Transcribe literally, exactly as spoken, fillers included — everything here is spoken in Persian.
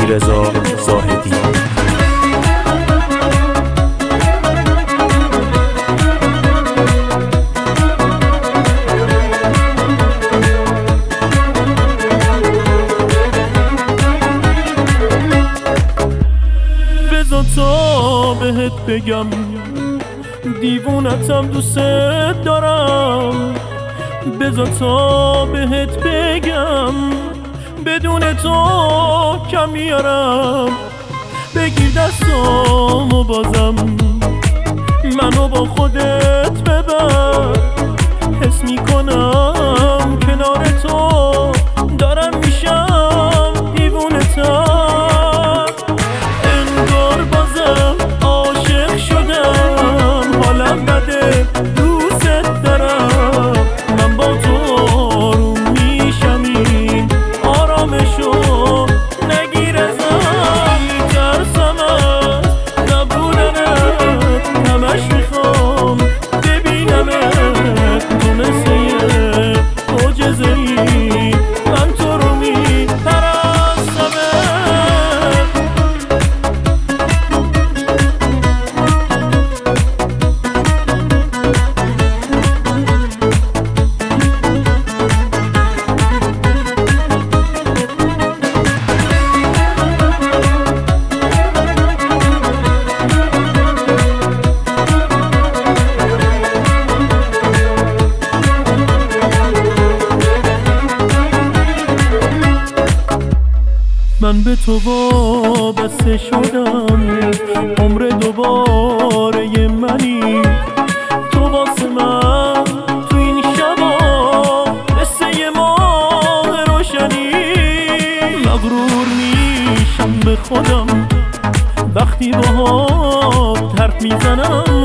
علیرضا زاهدی. بذار تا بهت بگم دیوونتم دوست دارم، بذار تا بهت بگم بدون تو کم میارم. بگیر دستامو بازم منو با خودت ببر، حس میکنم کنار تو دارم میشم دیوونتم. انگار بازم عاشق شدم، حالم بده دوست دارم. من با تو آروم میشم این آرامشو نگیر ازم. میترسم از نبودنت، همش میخوام ببینمت تو مثل یه معجزه‌ای. من تو رو میپرستمت. من به تو وابسته شدم، عمر دوباره منی تو واسه من. تو این شبا مثل یه ماه روشنی، مغرور میشم به خودم وقتی باهات حرف میزنم.